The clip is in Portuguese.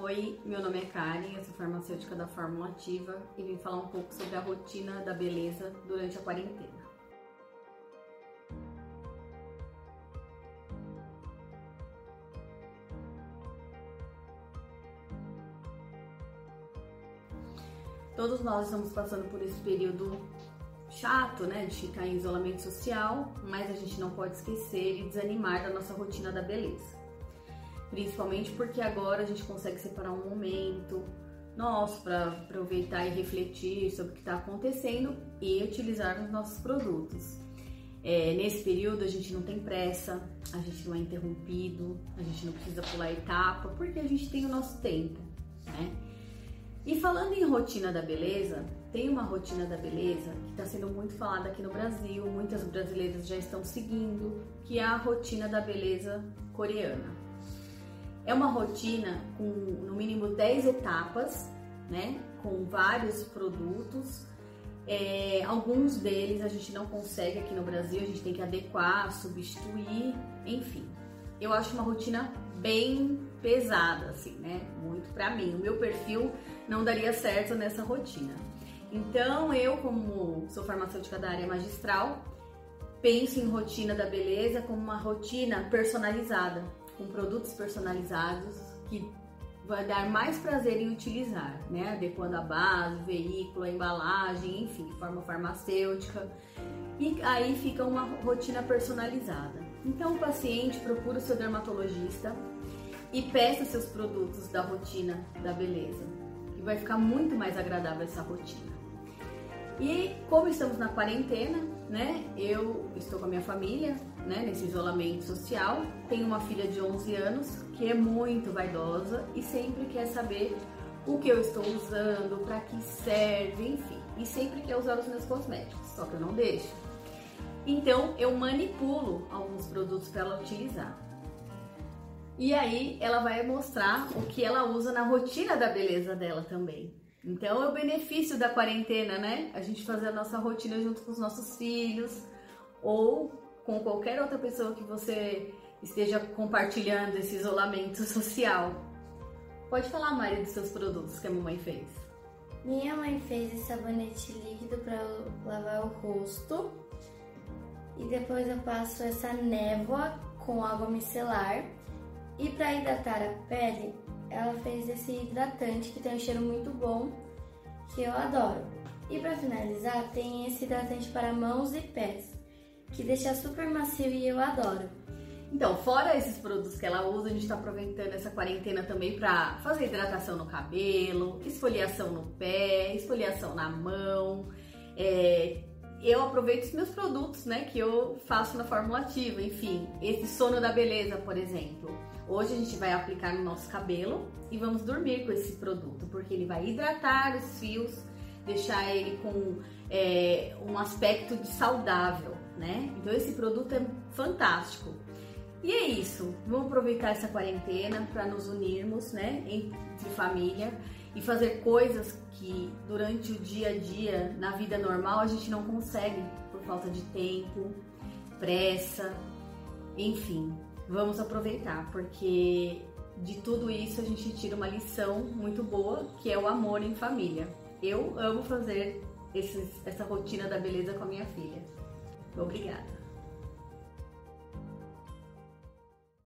Oi, meu nome é Karen, eu sou farmacêutica da Fórmula Ativa e vim falar um pouco sobre a rotina da beleza durante a quarentena. Todos nós estamos passando por esse período chato, né, de ficar em isolamento social, mas a gente não pode esquecer e desanimar da nossa rotina da beleza. Principalmente porque agora a gente consegue separar um momento nosso para aproveitar e refletir sobre o que está acontecendo e utilizar os nossos produtos. Nesse período a gente não tem pressa, a gente não é interrompido, a gente não precisa pular etapa, porque a gente tem o nosso tempo, né? E falando em rotina da beleza, tem uma rotina da beleza que está sendo muito falada aqui no Brasil, muitas brasileiras já estão seguindo, que é a rotina da beleza coreana. É uma rotina com no mínimo 10 etapas, né, com vários produtos. Alguns deles a gente não consegue aqui no Brasil, a gente tem que adequar, substituir, enfim. Eu acho uma rotina bem pesada, assim, né? Muito pra mim. O meu perfil não daria certo nessa rotina. Então, eu, como sou farmacêutica da área magistral, penso em rotina da beleza como uma rotina personalizada, com produtos personalizados que vai dar mais prazer em utilizar, né? Adequando a base, o veículo, a embalagem, enfim, forma farmacêutica. E aí fica uma rotina personalizada. Então, o paciente procura o seu dermatologista e peça seus produtos da rotina da beleza, que vai ficar muito mais agradável essa rotina. E como estamos na quarentena, né, eu estou com a minha família, né, nesse isolamento social, tenho uma filha de 11 anos que é muito vaidosa e sempre quer saber o que eu estou usando, para que serve, enfim, e sempre quer usar os meus cosméticos, só que eu não deixo. Então eu manipulo alguns produtos para ela utilizar. E aí ela vai mostrar o que ela usa na rotina da beleza dela também. Então é o benefício da quarentena, né? A gente fazer a nossa rotina junto com os nossos filhos ou com qualquer outra pessoa que você esteja compartilhando esse isolamento social. Pode falar, Mari, dos seus produtos que a mamãe fez. Minha mãe fez esse sabonete líquido para lavar o rosto. E depois eu passo essa névoa com água micelar. E para hidratar a pele, ela fez esse hidratante que tem um cheiro muito bom, que eu adoro. E para finalizar, tem esse hidratante para mãos e pés, que deixa super macio e eu adoro. Então, fora esses produtos que ela usa, a gente está aproveitando essa quarentena também para fazer hidratação no cabelo, esfoliação no pé, esfoliação na mão. Eu aproveito os meus produtos, né, que eu faço na Fórmula Ativa, enfim, esse sono da beleza, por exemplo. Hoje a gente vai aplicar no nosso cabelo e vamos dormir com esse produto, porque ele vai hidratar os fios, deixar ele com um aspecto de saudável, né? Então esse produto é fantástico. E é isso, vamos aproveitar essa quarentena para nos unirmos, né, entre família e fazer coisas que durante o dia a dia, na vida normal, a gente não consegue por falta de tempo, pressa, enfim. Vamos aproveitar, porque de tudo isso a gente tira uma lição muito boa, que é o amor em família. Eu amo fazer essa rotina da beleza com a minha filha. Obrigada!